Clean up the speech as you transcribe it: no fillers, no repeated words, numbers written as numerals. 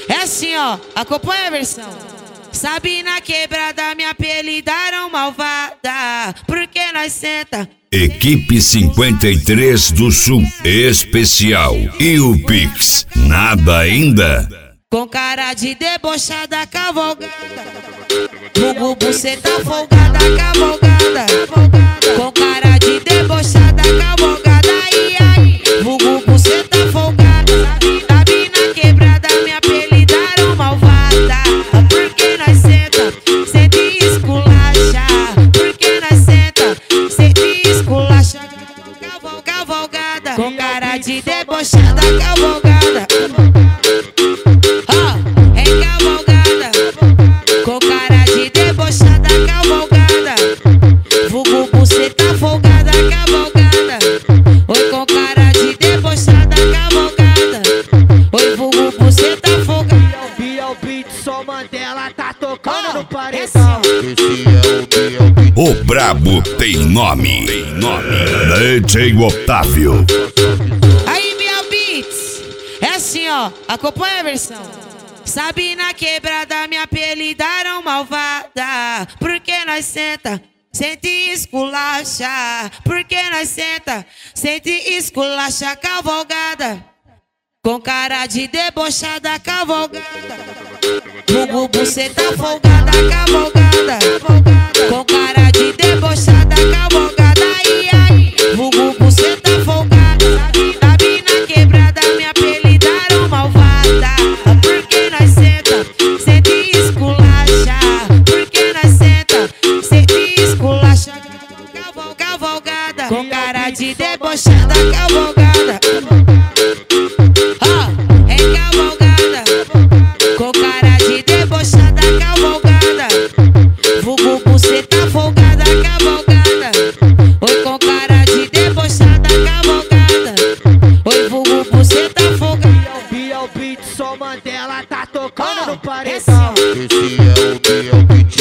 É assim, ó, acompanha a versão. Sabe, na quebrada me apelidaram malvada, porque nós senta. Equipe 53 do Sul Especial. E o Pix? Nada ainda? Com cara de debochada cavalgada, vulgo buceta folgada cavalgada. Com cara de debochada cavalgada, ai ai, vulgo buceta folgada. Sabe, na quebrada me apelidaram malvada, porque nós senta, senta e esculacha. Porque nós senta, senta e esculacha. Cavalgada, com cara de debochada cavalgada. Com cara de debochada cavalgada, vulgo buceta folgada cavalgada. Oi, com cara de debochada cavalgada. Oi, vulgo buceta folgada. Biel Beat, só Mandela tá tocando no paredão. O brabo tem nome. DJ Otávio. Aí, Biel Beats, é assim, ó, acompanha a versão. Sabe, na quebrada me apelidaram malvada, porque nós senta, senta e esculacha. Porque nós senta, senta e esculacha cavalgada. Com cara de debochada cavalgada, vulgo buceta folgada cavalgada. Com cara de debochada cavalgada, ai ai, vulgo buceta folgada. Sabe, na quebrada me apelidaram malvada, porque nós senta, senta e esculacha. Porque nós senta, senta e esculacha cavalgada. Com cara de debochada cavalgada. É cavalgada, com cara de debochada cavalgada. Vulgo buceta folgada cavalgada. Oi, com cara de debochada cavalgada. Oi, vulgo buceta folgada. Biel Beat, só Mandela tá tocando no paredão. Esse é o Biel Beat.